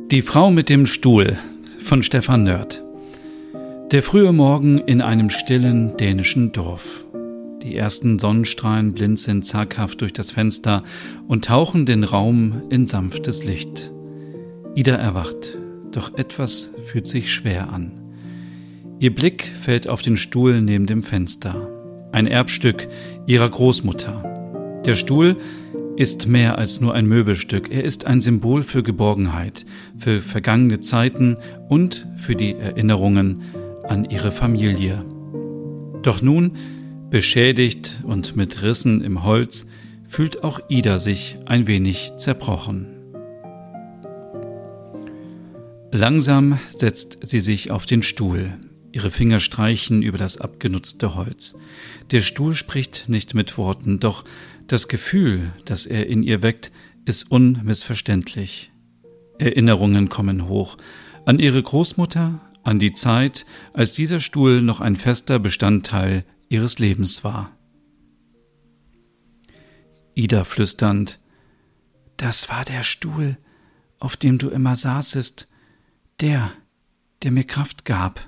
Die Frau mit dem Stuhl von Stefan Nörth. Der frühe Morgen in einem stillen dänischen Dorf. Die ersten Sonnenstrahlen blinzeln zaghaft durch das Fenster und tauchen den Raum in sanftes Licht. Ida erwacht, doch etwas fühlt sich schwer an. Ihr Blick fällt auf den Stuhl neben dem Fenster. Ein Erbstück ihrer Großmutter. Der Stuhl ist mehr als nur ein Möbelstück. Er ist ein Symbol für Geborgenheit, für vergangene Zeiten und für die Erinnerungen an ihre Familie. Doch nun, beschädigt und mit Rissen im Holz, fühlt auch Ida sich ein wenig zerbrochen. Langsam setzt sie sich auf den Stuhl. Ihre Finger streichen über das abgenutzte Holz. Der Stuhl spricht nicht mit Worten, doch das Gefühl, das er in ihr weckt, ist unmissverständlich. Erinnerungen kommen hoch an ihre Großmutter, an die Zeit, als dieser Stuhl noch ein fester Bestandteil ihres Lebens war. Ida flüsternd: »Das war der Stuhl, auf dem du immer saßest, der mir Kraft gab.«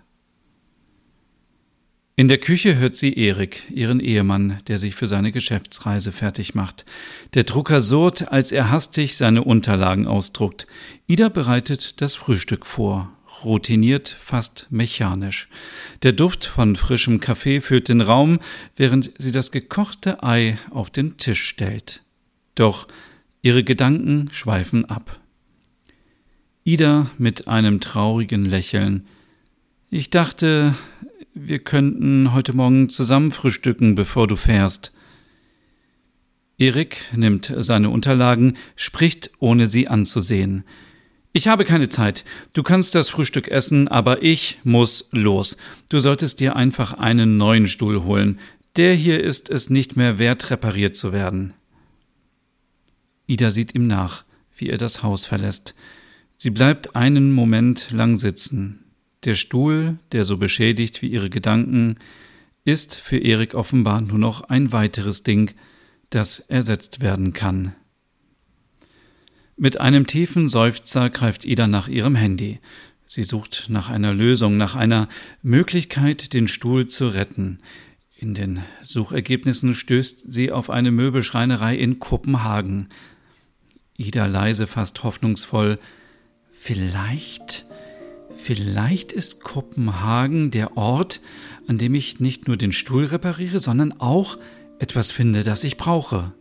In der Küche hört sie Erik, ihren Ehemann, der sich für seine Geschäftsreise fertig macht. Der Drucker surrt, als er hastig seine Unterlagen ausdruckt. Ida bereitet das Frühstück vor, routiniert, fast mechanisch. Der Duft von frischem Kaffee füllt den Raum, während sie das gekochte Ei auf den Tisch stellt. Doch ihre Gedanken schweifen ab. Ida mit einem traurigen Lächeln: »Ich dachte, wir könnten heute Morgen zusammen frühstücken, bevor du fährst.« Erik nimmt seine Unterlagen, spricht, ohne sie anzusehen. »Ich habe keine Zeit. Du kannst das Frühstück essen, aber ich muss los. Du solltest dir einfach einen neuen Stuhl holen. Der hier ist es nicht mehr wert, repariert zu werden.« Ida sieht ihm nach, wie er das Haus verlässt. Sie bleibt einen Moment lang sitzen. Der Stuhl, der so beschädigt wie ihre Gedanken, ist für Erik offenbar nur noch ein weiteres Ding, das ersetzt werden kann. Mit einem tiefen Seufzer greift Ida nach ihrem Handy. Sie sucht nach einer Lösung, nach einer Möglichkeit, den Stuhl zu retten. In den Suchergebnissen stößt sie auf eine Möbelschreinerei in Kopenhagen. Ida leise, fast hoffnungsvoll: Vielleicht ist Kopenhagen der Ort, an dem ich nicht nur den Stuhl repariere, sondern auch etwas finde, das ich brauche.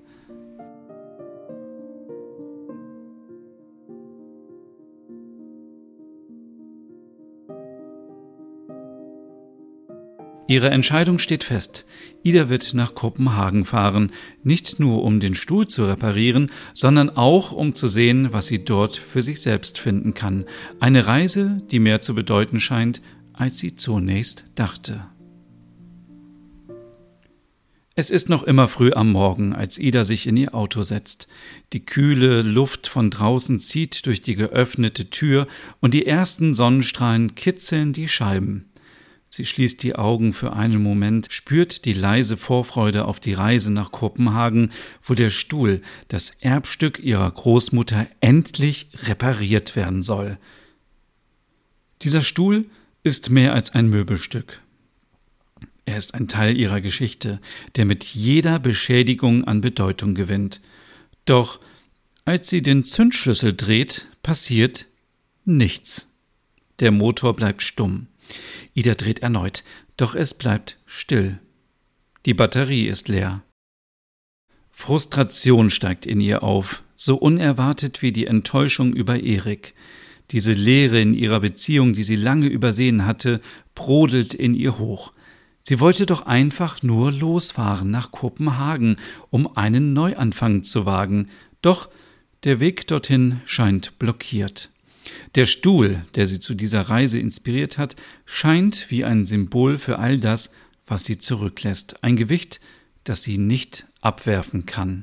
Ihre Entscheidung steht fest. Ida wird nach Kopenhagen fahren, nicht nur um den Stuhl zu reparieren, sondern auch um zu sehen, was sie dort für sich selbst finden kann. Eine Reise, die mehr zu bedeuten scheint, als sie zunächst dachte. Es ist noch immer früh am Morgen, als Ida sich in ihr Auto setzt. Die kühle Luft von draußen zieht durch die geöffnete Tür und die ersten Sonnenstrahlen kitzeln die Scheiben. Sie schließt die Augen für einen Moment, spürt die leise Vorfreude auf die Reise nach Kopenhagen, wo der Stuhl, das Erbstück ihrer Großmutter, endlich repariert werden soll. Dieser Stuhl ist mehr als ein Möbelstück. Er ist ein Teil ihrer Geschichte, der mit jeder Beschädigung an Bedeutung gewinnt. Doch als sie den Zündschlüssel dreht, passiert nichts. Der Motor bleibt stumm. Ida dreht erneut, doch es bleibt still. Die Batterie ist leer. Frustration steigt in ihr auf, so unerwartet wie die Enttäuschung über Erik. Diese Leere in ihrer Beziehung, die sie lange übersehen hatte, brodelt in ihr hoch. Sie wollte doch einfach nur losfahren nach Kopenhagen, um einen Neuanfang zu wagen. Doch der Weg dorthin scheint blockiert. Der Stuhl, der sie zu dieser Reise inspiriert hat, scheint wie ein Symbol für all das, was sie zurücklässt. Ein Gewicht, das sie nicht abwerfen kann.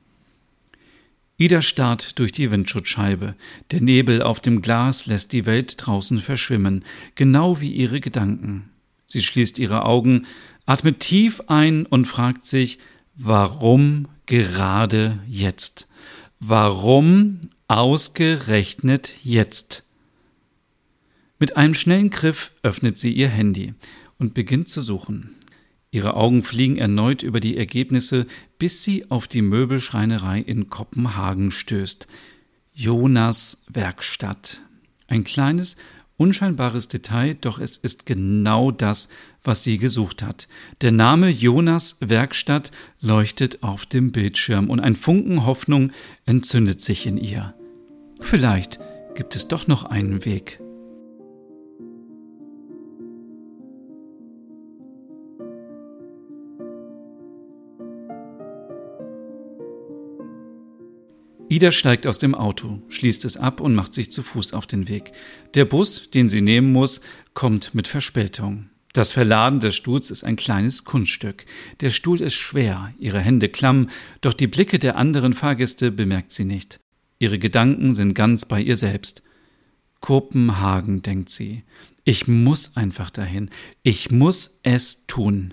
Ida starrt durch die Windschutzscheibe. Der Nebel auf dem Glas lässt die Welt draußen verschwimmen, genau wie ihre Gedanken. Sie schließt ihre Augen, atmet tief ein und fragt sich, warum gerade jetzt? Warum Ausgerechnet jetzt. Mit einem schnellen Griff öffnet sie ihr Handy und beginnt zu suchen. Ihre Augen fliegen erneut über die Ergebnisse, bis sie auf die Möbelschreinerei in Kopenhagen stößt. Jonas Werkstatt. Ein kleines, unscheinbares Detail, doch es ist genau das, was sie gesucht hat. Der Name Jonas Werkstatt leuchtet auf dem Bildschirm und ein Funken Hoffnung entzündet sich in ihr. Vielleicht gibt es doch noch einen Weg. Ida steigt aus dem Auto, schließt es ab und macht sich zu Fuß auf den Weg. Der Bus, den sie nehmen muss, kommt mit Verspätung. Das Verladen des Stuhls ist ein kleines Kunststück. Der Stuhl ist schwer, ihre Hände klamm, doch die Blicke der anderen Fahrgäste bemerkt sie nicht. Ihre Gedanken sind ganz bei ihr selbst. Kopenhagen, denkt sie. Ich muss einfach dahin. Ich muss es tun.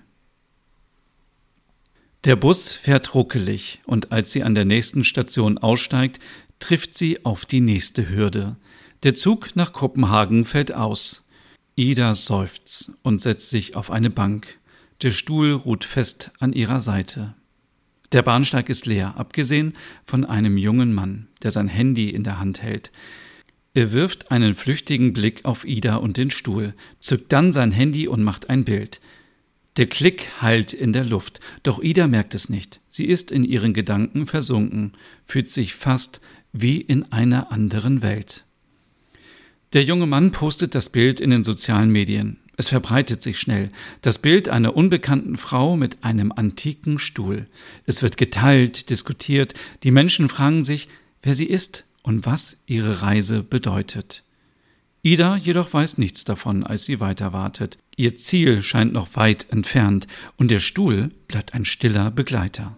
Der Bus fährt ruckelig und als sie an der nächsten Station aussteigt, trifft sie auf die nächste Hürde. Der Zug nach Kopenhagen fällt aus. Ida seufzt und setzt sich auf eine Bank. Der Stuhl ruht fest an ihrer Seite. Der Bahnsteig ist leer, abgesehen von einem jungen Mann, der sein Handy in der Hand hält. Er wirft einen flüchtigen Blick auf Ida und den Stuhl, zückt dann sein Handy und macht ein Bild. Der Klick hallt in der Luft, doch Ida merkt es nicht. Sie ist in ihren Gedanken versunken, fühlt sich fast wie in einer anderen Welt. Der junge Mann postet das Bild in den sozialen Medien. Es verbreitet sich schnell. Das Bild einer unbekannten Frau mit einem antiken Stuhl. Es wird geteilt, diskutiert. Die Menschen fragen sich, wer sie ist und was ihre Reise bedeutet. Ida jedoch weiß nichts davon, als sie weiter wartet. Ihr Ziel scheint noch weit entfernt und der Stuhl bleibt ein stiller Begleiter.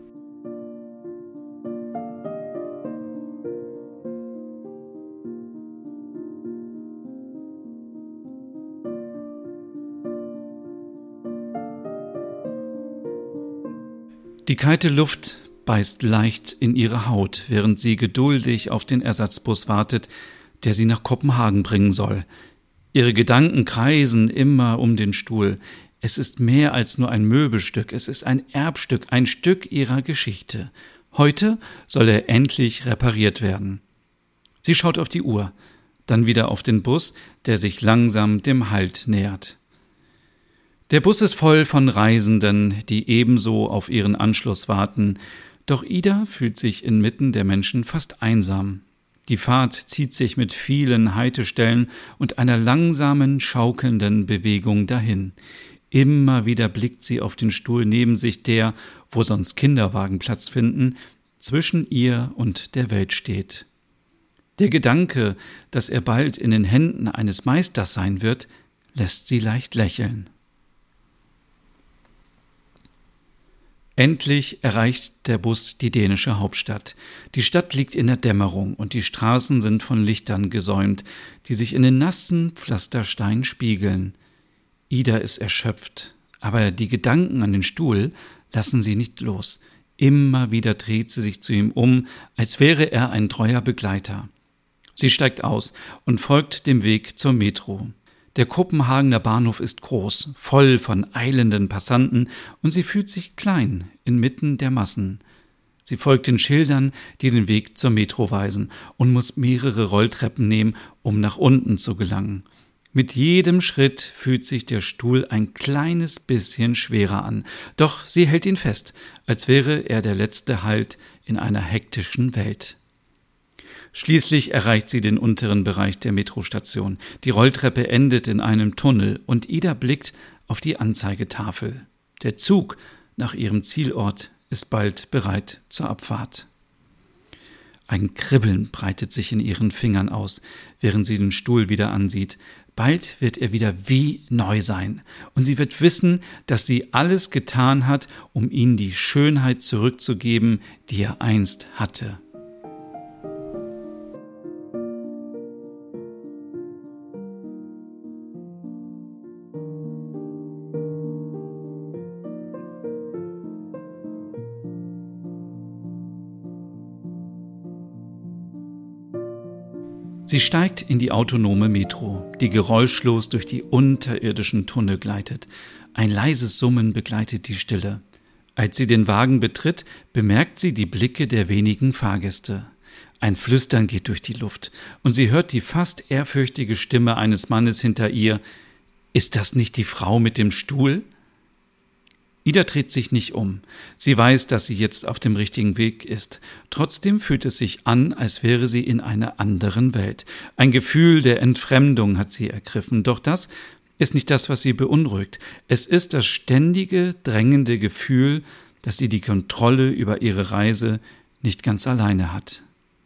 Die kalte Luft beißt leicht in ihre Haut, während sie geduldig auf den Ersatzbus wartet, der sie nach Kopenhagen bringen soll. Ihre Gedanken kreisen immer um den Stuhl. Es ist mehr als nur ein Möbelstück, es ist ein Erbstück, ein Stück ihrer Geschichte. Heute soll er endlich repariert werden. Sie schaut auf die Uhr, dann wieder auf den Bus, der sich langsam dem Halt nähert. Der Bus ist voll von Reisenden, die ebenso auf ihren Anschluss warten, doch Ida fühlt sich inmitten der Menschen fast einsam. Die Fahrt zieht sich mit vielen Haltestellen und einer langsamen, schaukelnden Bewegung dahin. Immer wieder blickt sie auf den Stuhl neben sich, der, wo sonst Kinderwagen Platz finden, zwischen ihr und der Welt steht. Der Gedanke, dass er bald in den Händen eines Meisters sein wird, lässt sie leicht lächeln. Endlich erreicht der Bus die dänische Hauptstadt. Die Stadt liegt in der Dämmerung und die Straßen sind von Lichtern gesäumt, die sich in den nassen Pflasterstein spiegeln. Ida ist erschöpft, aber die Gedanken an den Stuhl lassen sie nicht los. Immer wieder dreht sie sich zu ihm um, als wäre er ein treuer Begleiter. Sie steigt aus und folgt dem Weg zur Metro. Der Kopenhagener Bahnhof ist groß, voll von eilenden Passanten und sie fühlt sich klein inmitten der Massen. Sie folgt den Schildern, die den Weg zur Metro weisen und muss mehrere Rolltreppen nehmen, um nach unten zu gelangen. Mit jedem Schritt fühlt sich der Stuhl ein kleines bisschen schwerer an, doch sie hält ihn fest, als wäre er der letzte Halt in einer hektischen Welt. Schließlich erreicht sie den unteren Bereich der Metrostation. Die Rolltreppe endet in einem Tunnel und Ida blickt auf die Anzeigetafel. Der Zug nach ihrem Zielort ist bald bereit zur Abfahrt. Ein Kribbeln breitet sich in ihren Fingern aus, während sie den Stuhl wieder ansieht. Bald wird er wieder wie neu sein und sie wird wissen, dass sie alles getan hat, um ihm die Schönheit zurückzugeben, die er einst hatte. Sie steigt in die autonome Metro, die geräuschlos durch die unterirdischen Tunnel gleitet. Ein leises Summen begleitet die Stille. Als sie den Wagen betritt, bemerkt sie die Blicke der wenigen Fahrgäste. Ein Flüstern geht durch die Luft und sie hört die fast ehrfürchtige Stimme eines Mannes hinter ihr. »Ist das nicht die Frau mit dem Stuhl?« Ida dreht sich nicht um. Sie weiß, dass sie jetzt auf dem richtigen Weg ist. Trotzdem fühlt es sich an, als wäre sie in einer anderen Welt. Ein Gefühl der Entfremdung hat sie ergriffen. Doch das ist nicht das, was sie beunruhigt. Es ist das ständige, drängende Gefühl, dass sie die Kontrolle über ihre Reise nicht ganz alleine hat.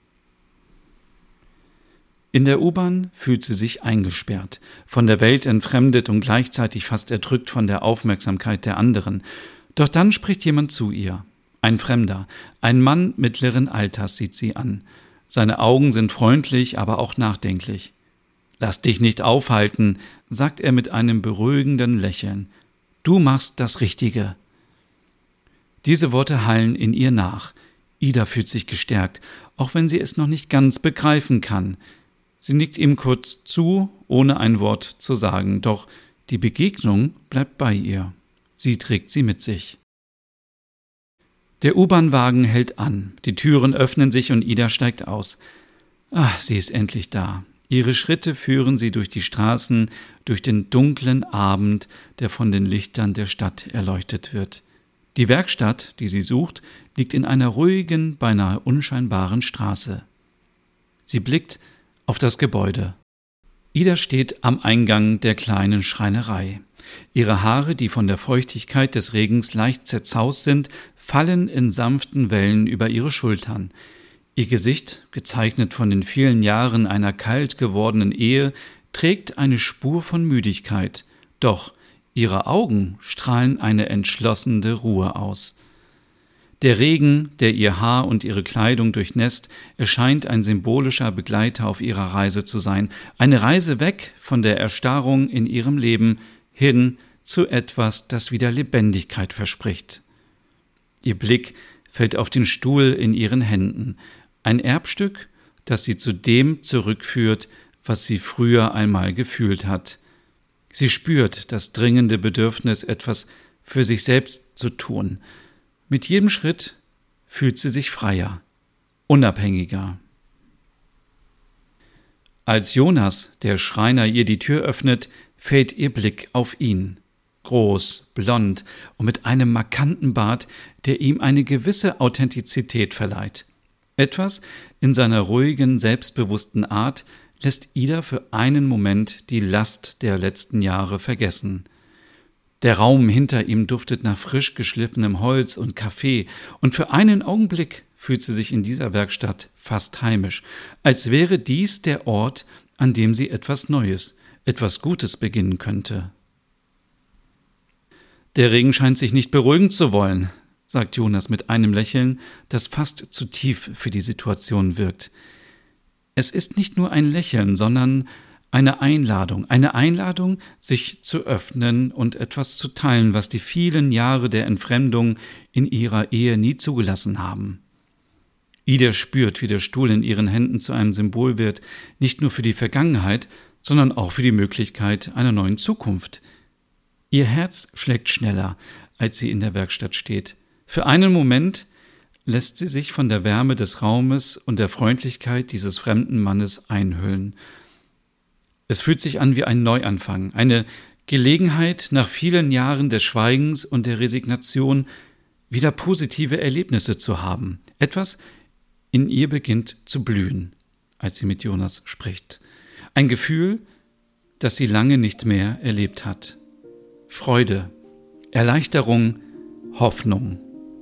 In der U-Bahn fühlt sie sich eingesperrt, von der Welt entfremdet und gleichzeitig fast erdrückt von der Aufmerksamkeit der anderen. Doch dann spricht jemand zu ihr. Ein Fremder, ein Mann mittleren Alters sieht sie an. Seine Augen sind freundlich, aber auch nachdenklich. »Lass dich nicht aufhalten«, sagt er mit einem beruhigenden Lächeln. »Du machst das Richtige.« Diese Worte hallen in ihr nach. Ida fühlt sich gestärkt, auch wenn sie es noch nicht ganz begreifen kann. Sie nickt ihm kurz zu, ohne ein Wort zu sagen, doch die Begegnung bleibt bei ihr. Sie trägt sie mit sich. Der U-Bahn-Wagen hält an, die Türen öffnen sich und Ida steigt aus. Sie ist endlich da. Ihre Schritte führen sie durch die Straßen, durch den dunklen Abend, der von den Lichtern der Stadt erleuchtet wird. Die Werkstatt, die sie sucht, liegt in einer ruhigen, beinahe unscheinbaren Straße. Sie blickt auf das Gebäude. Ida steht am Eingang der kleinen Schreinerei. Ihre Haare, die von der Feuchtigkeit des Regens leicht zerzaust sind, fallen in sanften Wellen über ihre Schultern. Ihr Gesicht, gezeichnet von den vielen Jahren einer kalt gewordenen Ehe, trägt eine Spur von Müdigkeit. Doch ihre Augen strahlen eine entschlossene Ruhe aus. Der Regen, der ihr Haar und ihre Kleidung durchnässt, erscheint ein symbolischer Begleiter auf ihrer Reise zu sein. Eine Reise weg von der Erstarrung in ihrem Leben hin zu etwas, das wieder Lebendigkeit verspricht. Ihr Blick fällt auf den Stuhl in ihren Händen. Ein Erbstück, das sie zu dem zurückführt, was sie früher einmal gefühlt hat. Sie spürt das dringende Bedürfnis, etwas für sich selbst zu tun. Mit jedem Schritt fühlt sie sich freier, unabhängiger. Als Jonas, der Schreiner, ihr die Tür öffnet, fällt ihr Blick auf ihn. Groß, blond und mit einem markanten Bart, der ihm eine gewisse Authentizität verleiht. Etwas in seiner ruhigen, selbstbewussten Art lässt Ida für einen Moment die Last der letzten Jahre vergessen. Der Raum hinter ihm duftet nach frisch geschliffenem Holz und Kaffee, und für einen Augenblick fühlt sie sich in dieser Werkstatt fast heimisch, als wäre dies der Ort, an dem sie etwas Neues, etwas Gutes beginnen könnte. Der Regen scheint sich nicht beruhigen zu wollen, sagt Jonas mit einem Lächeln, das fast zu tief für die Situation wirkt. Es ist nicht nur ein Lächeln, sondern eine Einladung, sich zu öffnen und etwas zu teilen, was die vielen Jahre der Entfremdung in ihrer Ehe nie zugelassen haben. Ida spürt, wie der Stuhl in ihren Händen zu einem Symbol wird, nicht nur für die Vergangenheit, sondern auch für die Möglichkeit einer neuen Zukunft. Ihr Herz schlägt schneller, als sie in der Werkstatt steht. Für einen Moment lässt sie sich von der Wärme des Raumes und der Freundlichkeit dieses fremden Mannes einhüllen. Es fühlt sich an wie ein Neuanfang, eine Gelegenheit, nach vielen Jahren des Schweigens und der Resignation wieder positive Erlebnisse zu haben. Etwas in ihr beginnt zu blühen, als sie mit Jonas spricht. Ein Gefühl, das sie lange nicht mehr erlebt hat. Freude, Erleichterung, Hoffnung.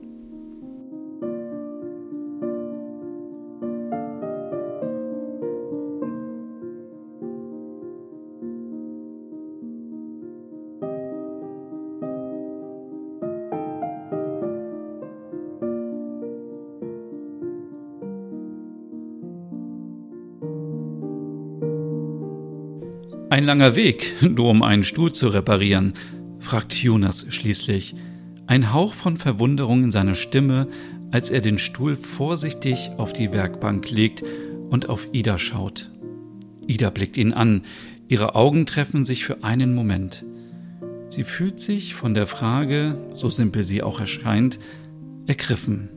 »Ein langer Weg, nur um einen Stuhl zu reparieren«, fragt Jonas schließlich. Ein Hauch von Verwunderung in seiner Stimme, als er den Stuhl vorsichtig auf die Werkbank legt und auf Ida schaut. Ida blickt ihn an. Ihre Augen treffen sich für einen Moment. Sie fühlt sich von der Frage, so simpel sie auch erscheint, ergriffen.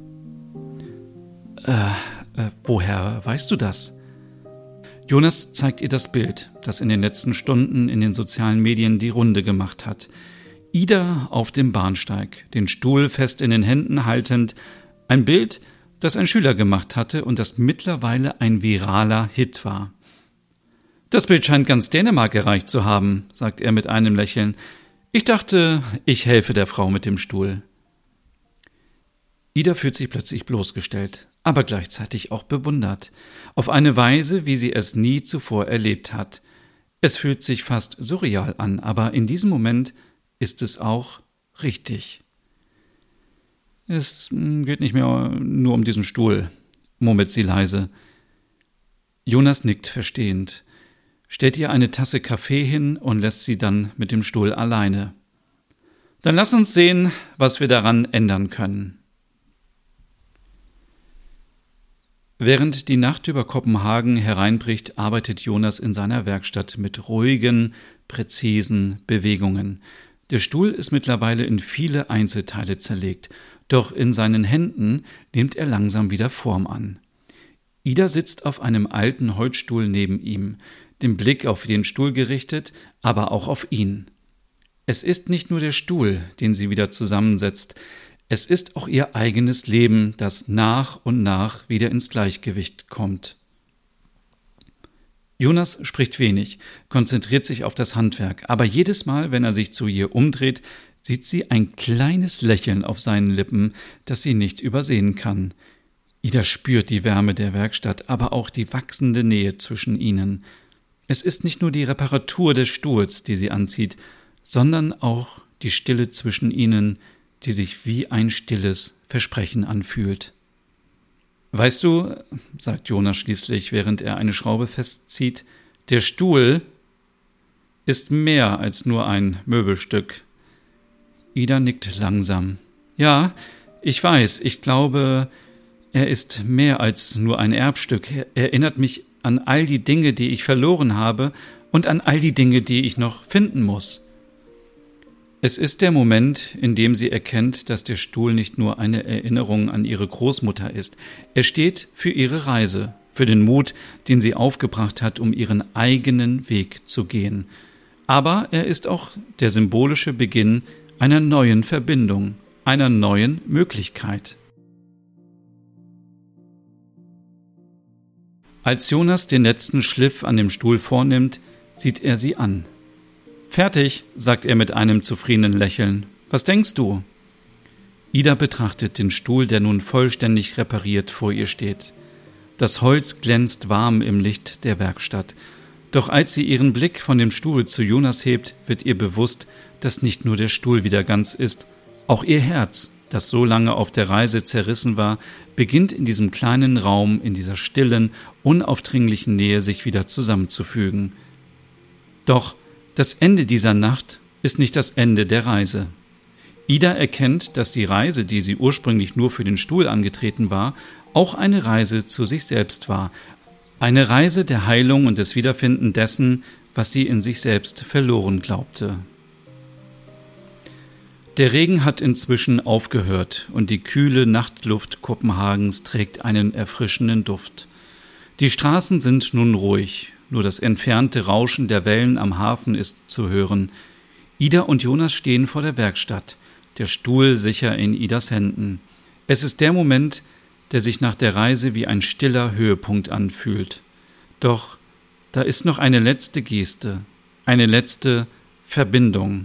Woher weißt du das? Jonas zeigt ihr das Bild, das in den letzten Stunden in den sozialen Medien die Runde gemacht hat. Ida auf dem Bahnsteig, den Stuhl fest in den Händen haltend. Ein Bild, das ein Schüler gemacht hatte und das mittlerweile ein viraler Hit war. Das Bild scheint ganz Dänemark erreicht zu haben, sagt er mit einem Lächeln. Ich dachte, ich helfe der Frau mit dem Stuhl. Ida fühlt sich plötzlich bloßgestellt, aber gleichzeitig auch bewundert. Auf eine Weise, wie sie es nie zuvor erlebt hat. Es fühlt sich fast surreal an, aber in diesem Moment ist es auch richtig. Es geht nicht mehr nur um diesen Stuhl, murmelt sie leise. Jonas nickt verstehend, stellt ihr eine Tasse Kaffee hin und lässt sie dann mit dem Stuhl alleine. Dann lass uns sehen, was wir daran ändern können. Während die Nacht über Kopenhagen hereinbricht, arbeitet Jonas in seiner Werkstatt mit ruhigen, präzisen Bewegungen. Der Stuhl ist mittlerweile in viele Einzelteile zerlegt, doch in seinen Händen nimmt er langsam wieder Form an. Ida sitzt auf einem alten Holzstuhl neben ihm, den Blick auf den Stuhl gerichtet, aber auch auf ihn. Es ist nicht nur der Stuhl, den sie wieder zusammensetzt, es ist auch ihr eigenes Leben, das nach und nach wieder ins Gleichgewicht kommt. Jonas spricht wenig, konzentriert sich auf das Handwerk, aber jedes Mal, wenn er sich zu ihr umdreht, sieht sie ein kleines Lächeln auf seinen Lippen, das sie nicht übersehen kann. Ida spürt die Wärme der Werkstatt, aber auch die wachsende Nähe zwischen ihnen. Es ist nicht nur die Reparatur des Stuhls, die sie anzieht, sondern auch die Stille zwischen ihnen, die sich wie ein stilles Versprechen anfühlt. »Weißt du«, sagt Jonas schließlich, während er eine Schraube festzieht, »der Stuhl ist mehr als nur ein Möbelstück.« Ida nickt langsam. »Ja, ich weiß, ich glaube, er ist mehr als nur ein Erbstück. Er erinnert mich an all die Dinge, die ich verloren habe und an all die Dinge, die ich noch finden muss.« Es ist der Moment, in dem sie erkennt, dass der Stuhl nicht nur eine Erinnerung an ihre Großmutter ist. Er steht für ihre Reise, für den Mut, den sie aufgebracht hat, um ihren eigenen Weg zu gehen. Aber er ist auch der symbolische Beginn einer neuen Verbindung, einer neuen Möglichkeit. Als Jonas den letzten Schliff an dem Stuhl vornimmt, sieht er sie an. »Fertig«, sagt er mit einem zufriedenen Lächeln. »Was denkst du?« Ida betrachtet den Stuhl, der nun vollständig repariert vor ihr steht. Das Holz glänzt warm im Licht der Werkstatt. Doch als sie ihren Blick von dem Stuhl zu Jonas hebt, wird ihr bewusst, dass nicht nur der Stuhl wieder ganz ist. Auch ihr Herz, das so lange auf der Reise zerrissen war, beginnt in diesem kleinen Raum, in dieser stillen, unaufdringlichen Nähe sich wieder zusammenzufügen. Doch das Ende dieser Nacht ist nicht das Ende der Reise. Ida erkennt, dass die Reise, die sie ursprünglich nur für den Stuhl angetreten war, auch eine Reise zu sich selbst war. Eine Reise der Heilung und des Wiederfinden dessen, was sie in sich selbst verloren glaubte. Der Regen hat inzwischen aufgehört und die kühle Nachtluft Kopenhagens trägt einen erfrischenden Duft. Die Straßen sind nun ruhig. Nur das entfernte Rauschen der Wellen am Hafen ist zu hören. Ida und Jonas stehen vor der Werkstatt, der Stuhl sicher in Idas Händen. Es ist der Moment, der sich nach der Reise wie ein stiller Höhepunkt anfühlt. Doch da ist noch eine letzte Geste, eine letzte Verbindung.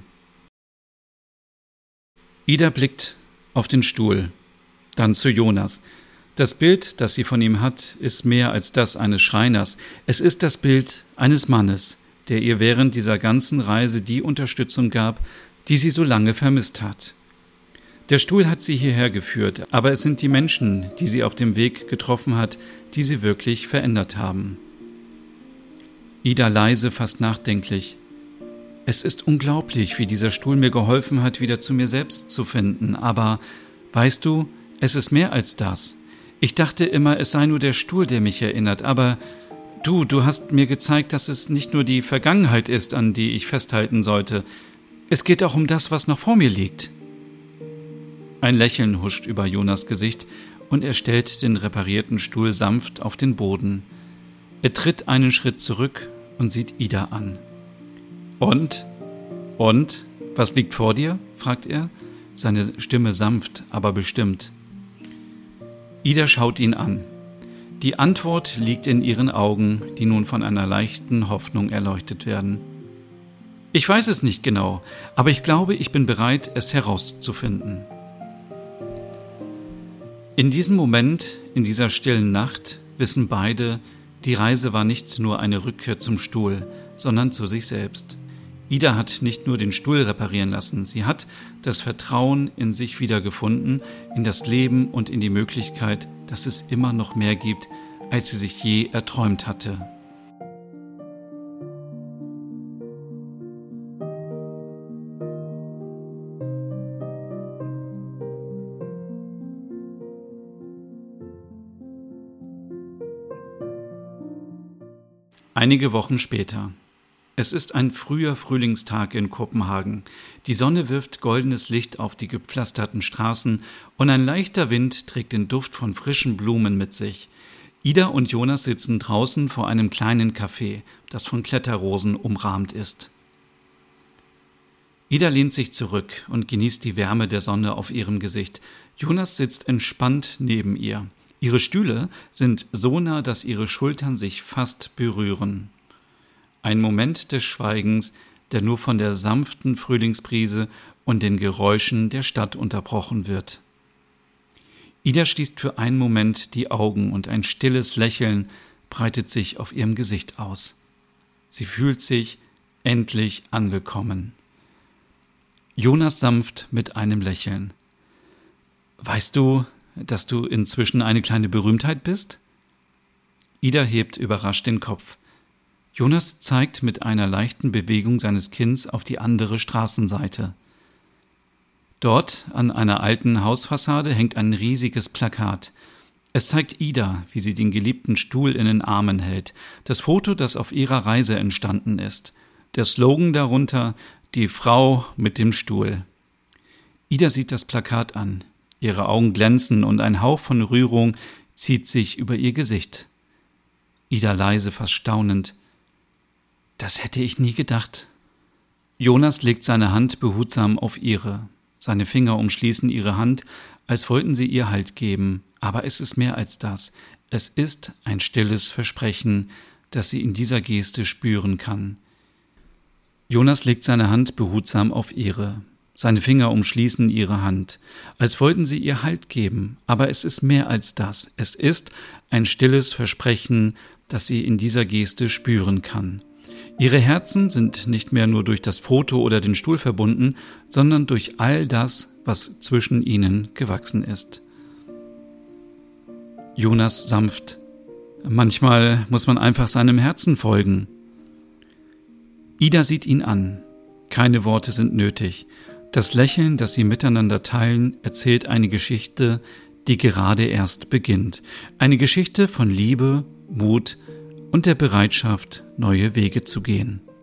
Ida blickt auf den Stuhl, dann zu Jonas. Das Bild, das sie von ihm hat, ist mehr als das eines Schreiners. Es ist das Bild eines Mannes, der ihr während dieser ganzen Reise die Unterstützung gab, die sie so lange vermisst hat. Der Stuhl hat sie hierher geführt, aber es sind die Menschen, die sie auf dem Weg getroffen hat, die sie wirklich verändert haben. Ida leise, fast nachdenklich. Es ist unglaublich, wie dieser Stuhl mir geholfen hat, wieder zu mir selbst zu finden. Aber, weißt du, es ist mehr als das. Ich dachte immer, es sei nur der Stuhl, der mich erinnert, aber Du hast mir gezeigt, dass es nicht nur die Vergangenheit ist, an die ich festhalten sollte. Es geht auch um das, was noch vor mir liegt. Ein Lächeln huscht über Jonas Gesicht und er stellt den reparierten Stuhl sanft auf den Boden. Er tritt einen Schritt zurück und sieht Ida an. Und? Was liegt vor dir? Fragt er, seine Stimme sanft, aber bestimmt. Ida schaut ihn an. Die Antwort liegt in ihren Augen, die nun von einer leichten Hoffnung erleuchtet werden. Ich weiß es nicht genau, aber ich glaube, ich bin bereit, es herauszufinden. In diesem Moment, in dieser stillen Nacht, wissen beide, die Reise war nicht nur eine Rückkehr zum Stuhl, sondern zu sich selbst. Ida hat nicht nur den Stuhl reparieren lassen, sie hat das Vertrauen in sich wiedergefunden, in das Leben und in die Möglichkeit, dass es immer noch mehr gibt, als sie sich je erträumt hatte. Einige Wochen später. Es ist ein früher Frühlingstag in Kopenhagen. Die Sonne wirft goldenes Licht auf die gepflasterten Straßen und ein leichter Wind trägt den Duft von frischen Blumen mit sich. Ida und Jonas sitzen draußen vor einem kleinen Café, das von Kletterrosen umrahmt ist. Ida lehnt sich zurück und genießt die Wärme der Sonne auf ihrem Gesicht. Jonas sitzt entspannt neben ihr. Ihre Stühle sind so nah, dass ihre Schultern sich fast berühren. Ein Moment des Schweigens, der nur von der sanften Frühlingsbrise und den Geräuschen der Stadt unterbrochen wird. Ida schließt für einen Moment die Augen und ein stilles Lächeln breitet sich auf ihrem Gesicht aus. Sie fühlt sich endlich angekommen. Jonas sanft mit einem Lächeln. Weißt du, dass du inzwischen eine kleine Berühmtheit bist? Ida hebt überrascht den Kopf. Jonas zeigt mit einer leichten Bewegung seines Kinns auf die andere Straßenseite. Dort, an einer alten Hausfassade, hängt ein riesiges Plakat. Es zeigt Ida, wie sie den geliebten Stuhl in den Armen hält. Das Foto, das auf ihrer Reise entstanden ist. Der Slogan darunter: Die Frau mit dem Stuhl. Ida sieht das Plakat an. Ihre Augen glänzen und ein Hauch von Rührung zieht sich über ihr Gesicht. Ida leise, fast staunend. Das hätte ich nie gedacht. Jonas legt seine Hand behutsam auf ihre. Seine Finger umschließen ihre Hand, als wollten sie ihr Halt geben. Aber es ist mehr als das. Es ist ein stilles Versprechen, das sie in dieser Geste spüren kann. Jonas legt seine Hand behutsam auf ihre. Seine Finger umschließen ihre Hand, als wollten sie ihr Halt geben. Aber es ist mehr als das. Es ist ein stilles Versprechen, das sie in dieser Geste spüren kann. Ihre Herzen sind nicht mehr nur durch das Foto oder den Stuhl verbunden, sondern durch all das, was zwischen ihnen gewachsen ist. Jonas sanft. Manchmal muss man einfach seinem Herzen folgen. Ida sieht ihn an. Keine Worte sind nötig. Das Lächeln, das sie miteinander teilen, erzählt eine Geschichte, die gerade erst beginnt. Eine Geschichte von Liebe, Mut und der Bereitschaft, neue Wege zu gehen.